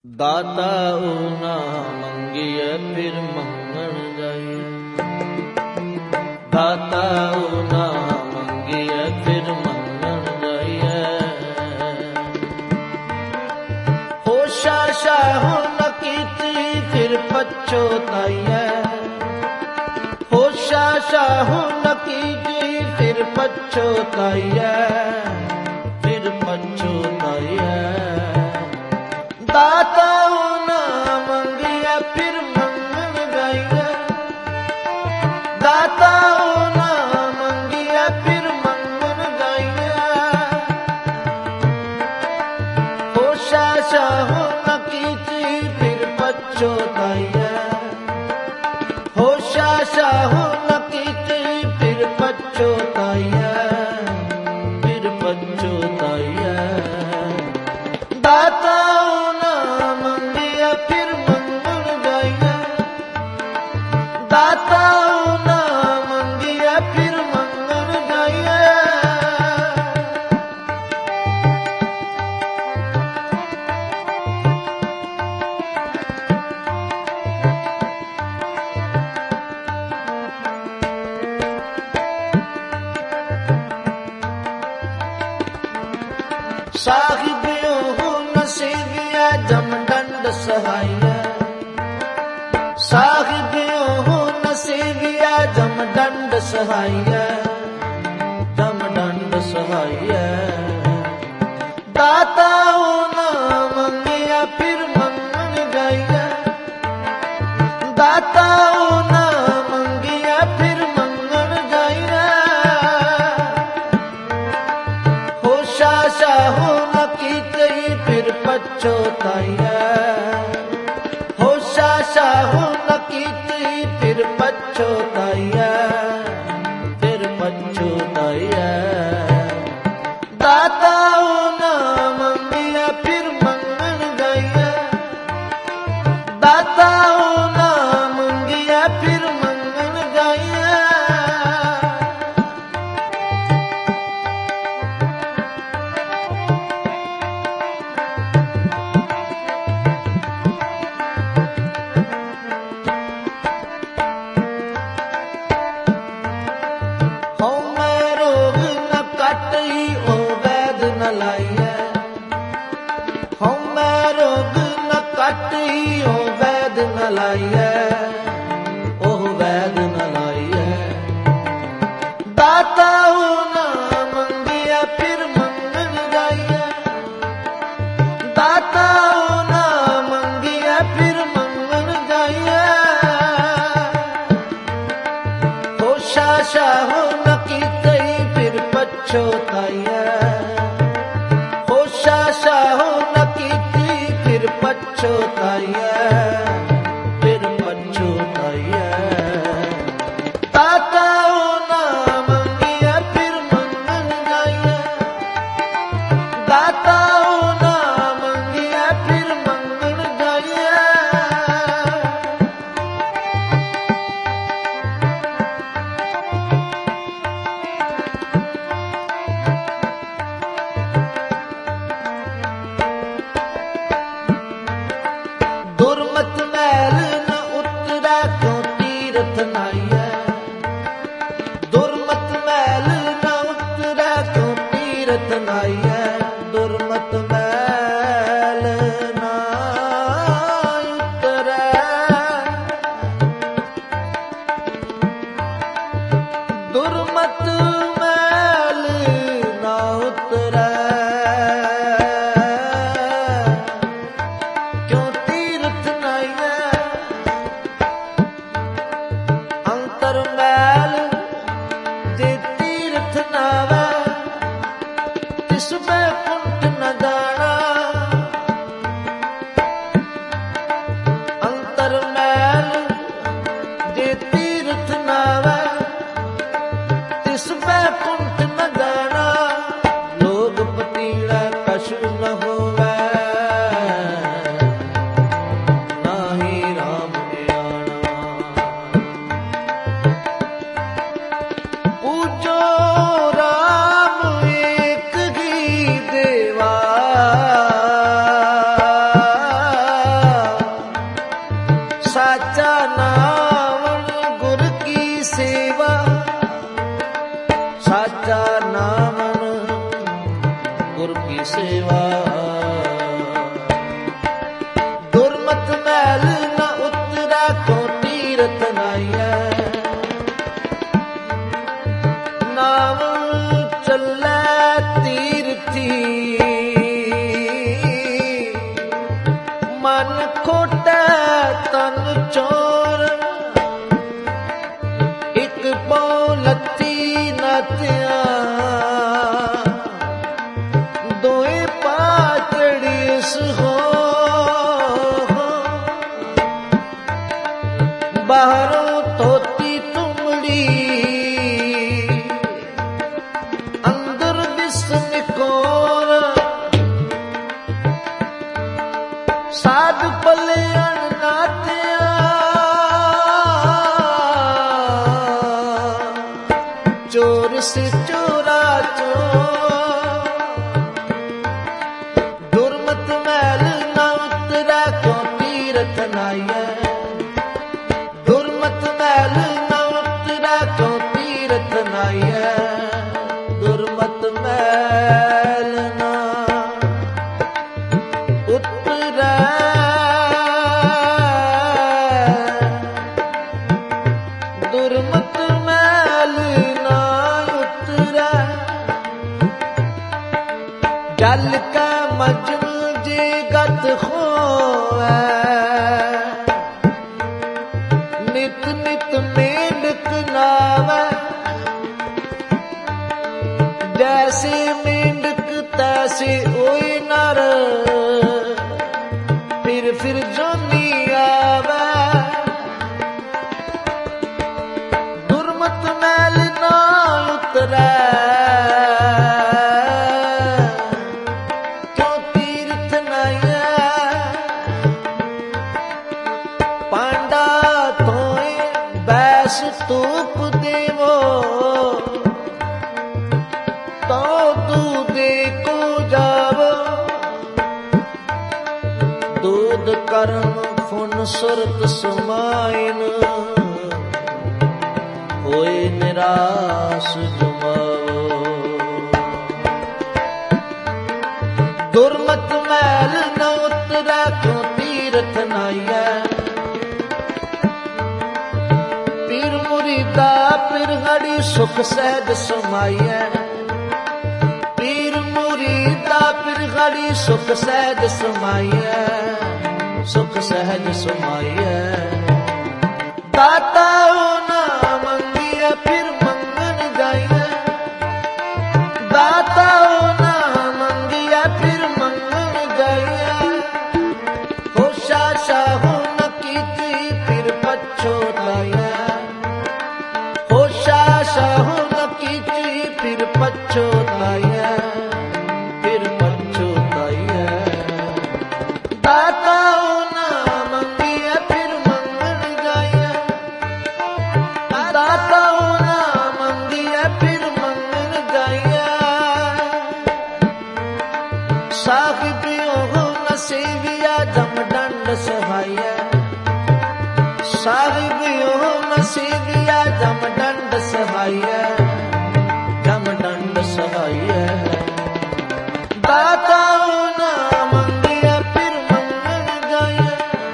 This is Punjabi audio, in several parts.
ਦਾਤਾ ਉਹ ਨਾ ਮੰਗੀਐ ਫਿਰ ਮੰਗਣ ਜਾਈਐ। ਦਾਤਾ ਉਹ ਨਾ ਮੰਗੀਐ ਫਿਰ ਮੰਗਣ ਜਾਈਐ। ਹੋਸ਼ਾ ਸ਼ਾਹੁ ਨ ਕੀਤੀ ਫਿਰ ਪਛੋਤਾਈਐ। ਹੋਸ਼ਾ ਸ਼ਾਹੁ ਨ ਕੀਤੀ ਫਿਰ ਪਛੋਤਾਈਐ। ਫਿਰ ਪਛੋਤਾਈਐ। ਦਾਤਾ ਉਹ ਨਾ ਮੰਗੀਐ ਫਿਰ ਮੰਗਣ ਜਾਈਐ। ਦਾਤਾ ਉਹ ਨਾ ਮੰਗੀਐ ਫਿਰ ਮੰਗਣ ਜਾਈਐ। ਹੋਸ਼ਾ ਸ਼ਾਹੁ ਨ ਕੀਤੀ ਫਿਰ ਪਛੋਤਾਈਐ। ਹੋਸ਼ਾ ਸ਼ਾਹੁ ਨ ਕੀਤੀ ਫਿਰ ਪਛੋਤਾਈਐ। ਫਿਰ ਪਛੋਤਾਈਐ। ਦਾਤਾ ਉਹ ਨਾ ਮੰਗੀਐ ਫਿਰ ਮੰਗਣ ਜਾਈਐ। ਦਾਤਾ ਉਹ ਨਾ ਮੰਗੀਐ ਫਿਰ ਮੰਗਣ ਜਾਈਐ। ਸਾਹਿਬਿਓ ਨਸੀਬੀਐ ਜਮਡੰਡ ਸਹਾਈਐ। ਸਾਹਿਬਿਓ ਨਸੀਬੀਐ ਜਮਡੰਡ ਸਹਾਈਐ। ਜਮਡੰਡ ਸਹਾਈਐ। ਦਾਤਾ ਉਹ ਨਾ ਮੰਗੀਐ ਫਿਰ ਮੰਗਣ ਜਾਈਐ। ਦਾਤਾ ਉਹ ਨਾ ਮੰਗੀਐ ਫਿਰ ਮੰਗਣ ਜਾਈਐ। ਹੋਸ਼ਾ ਸ਼ਾਹੁ ਨ ਕੀਤੀ ਫਿਰ ਪਛੋਤਾਈਐ। ਹੋਸ਼ਾ ਸ਼ਾਹੁ ਨ ਕੀਤੀ ਫਿਰ ਪਛੋਤਾਈਐ। ਫਿਰ ਪਛੋਤਾਈਐ। ਦਾਤਾ ਉਹ ਨਾ ਮੰਗੀਐ ਫਿਰ ਮੰਗਣ ਜਾਈਐ। ਦਾਤਾ ਉਹ ਨਾ ਮੰਗੀਐ ਫਿਰ ਮੰਗਣ ਜਾਈਐ। ਹਉਮੈ ਰੋਗ ਨ ਕੱਟਈ ਉਹ ਵੈਦ ਨ ਲਾਈਐ। ਹਉਮੈ ਰੋਗ ਨ ਕੱਟਈ ਉਹ ਵੈਦ ਨ ਲਾਈਐ। ਉਹ ਵੈਦ ਨ ਲਾਈਐ। ਦਾਤਾ ਉਹ ਨਾ ਮੰਗੀਐ ਫਿਰ ਮੰਗਣ ਜਾਈਐ। ਦਾਤਾ ਉਹ ਨਾ ਮੰਗੀਐ ਫਿਰ ਮੰਗਣ ਜਾਈਐ। ਹੋਸ਼ਾ ਸ਼ਾਹੁ ਨ ਕੀਤੀ ਫਿਰ ਪਛੋਤਾਈਐ। ਹੋਸ਼ਾ ਸ਼ਾਹੁ ਨ ਕੀਤੀ ਫਿਰ ਪਛੋਤਾਈਐ। ਫਿਰ ਪਛੋਤਾਈਐ। ਦਾਤਾ ਉਹ ਨਾ ਮੰਗੀਐ ਫਿਰ ਮੰਗਣ ਜਾਈਐ। ਦਾਤਾ ਉਹ ਨਾ ਮੰਗੀਐ ਫਿਰ ਮੰਗਣ ਜਾਈਐ। ਦੁਰਮਤ ਮੈਲ ਨ ਉਤਰੈ ਕਿਉ ਤੀਰਥ ਨਾਈਐ। ਦੁਰਮਤ ਮੈਲ ਨ ਉਤਰੈ ਕਿਉ ਤੀਰਥ ਨਾਈਐ। ਦੁਰਮਤ ਮੈਲ ਨਾ ਉਤਰੈ। ਦੁਰਮਤ ਮੈਲ ਨਾ ਉਤਰੈ ਕਿਉ ਤੀਰਥ ਨਾਈਐ। ਅੰਤਰ ਮੈਲ ਜੇ ਤੀਰਥ ਨਾਵੈ ਤਿਸ ਮੈਂ ਪੁੰਟ ਨ ਜਾਣਾ। ਮਨ ਖੋਟੈ ਤਨ ਚੋਰ, ਇੱਕ ਪਉ ਲੱਤੀ ਨਾ ਧਿਆ, ਦੋਏ ਪਾਤੜੀ ਸੋ, ਬਾਹਰੋਂ ਧੋਤੀ ਤੁਮੜੀ, ਅੰਦਰ ਬਿਸਮ ਕੋਰ, ਸਾਧ ਪਲਿਆਣ ਨਾਤਿਆ, ਚੋਰ ਸੇ ਚੋਰਾ ਚੋਰ, ਦੁਰਮਤ ਮੈਲ ਨਾ ਉਤਰੈ ਕਿਉ ਤੀਰਥ ਨਾਈਐ, ਦੁਰਮਤ ਮੈਲ ਨਾ ਉਤਰੈ ਕਿਉ ਤੀਰਥ ਨਾਈਐ, ਦੁਰਮਤ ਮੈਲ ਨਾ ਉਤਰੈ, ਦੁਰਮਤ ਮੈਲ ਨਾ ਉਤਰੈ, ਜਲ ਕੈ ਮਜਨੂ ਜੇ ਗਤ ਹੋਵੈ, ਨਿਤ ਨਿਤ ਮੇਂਢਕ ਨਾਵੈ, ਜੈਸੇ ਮੇਂਢਕ ਤੈਸੇ ਓਏ ਨਰ, ਫਿਰ ਫਿਰ ਜੋਨੀ ਆਵੈ, ਦੁਰਮਤ ਮੈਲ ਨਾ ਉਤਰੈ, ਕਿਉ ਤੀਰਥ ਨਾਈਐ, ਪਾਂਡਾ ਧੋਏ ਬੈਸ ਧੂਪ ਦੇਵੋ, ਤਉ ਤੂ ਦੇ ਕੋ ਜਾਵੋ, ਦੂਧ ਕਰਮ ਫੁਨ ਸੁਰਤ ਸਮਾਇਨ, ਹੋਏ ਨਿਰਾਸ ਜਮਾਵੋ, ਦੁਰਮਤ ਮੈਲ ਨ ਉਤਰੈ ਕਿਉ ਤੀਰਥ ਨਾਈਐ, ਪੀਰ ਮੁਰੀਦਾ ਪਿਰ ਘੜੀ ਸੁਖ ਸਹਿਜ ਸਮਾਈਐ, ਪੀਰ ਮੁਰੀਦਾ ਪਿਰ ਘੜੀ ਸੁਖ ਸਹਿਜ ਸਮਾਈਐ, ਸੁਖ ਸਹਿਜ ਸਮਾਈਐ, ਦਾਤਾ ਨਾ ਮੰਗੀਐ ਫਿਰ ਮੰਗਣ ਜਾਈਐ, ਦਾਤਾ ਨਾ ਮੰਗੀਐ ਫਿਰ ਮੰਗਣ ਜਾਈਐ, ਹੋਸ਼ਾ ਸਾਹੂ ਨ ਕੀਤੀ ਫਿਰ ਪਛੋਤਾਈਐ, ਹੋਸ਼ਾ ਸਾਹੂ ਨ ਕੀਤੀ ਫਿਰ ਪਛੋਤਾਈਐ, ਫਿਰ ਪਛੋਤਾਈਐ, ਦਾਤਾ ਨਾ ਮੰਗੀਐ ਫਿਰ ਮੰਗਣ ਜਾਈਐ, ਦਾਤਾ ਨਾ ਮੰਗੀਐ ਫਿਰ ਮੰਗਣ ਜਾਈਐ, ਸਾਹਿਬਿਓ ਨ ਸੇਵਿਆ ਜਮ ਡੰਡ ਸਹਾਈਐ, ਸਾਹਿਬਿਓ ਨ ਸੇਵਿਆ ਜਮ ਡੰਡ ਸਹਾਈਐ, ਜਮ ਡੰਡ ਸਹਾਈਐ, ਦਾਤਾ ਨਾ ਮੰਗਿਆ ਫਿਰ ਮੰਗਣ ਜਾਈਐ,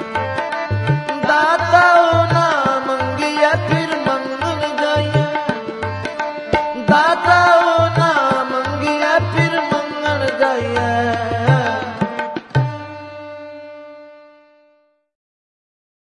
ਦਾਤਾ ਨਾ ਮੰਗਿਆ ਫਿਰ ਮੰਗਣ ਜਾਈਐ, ਦਾਤਾ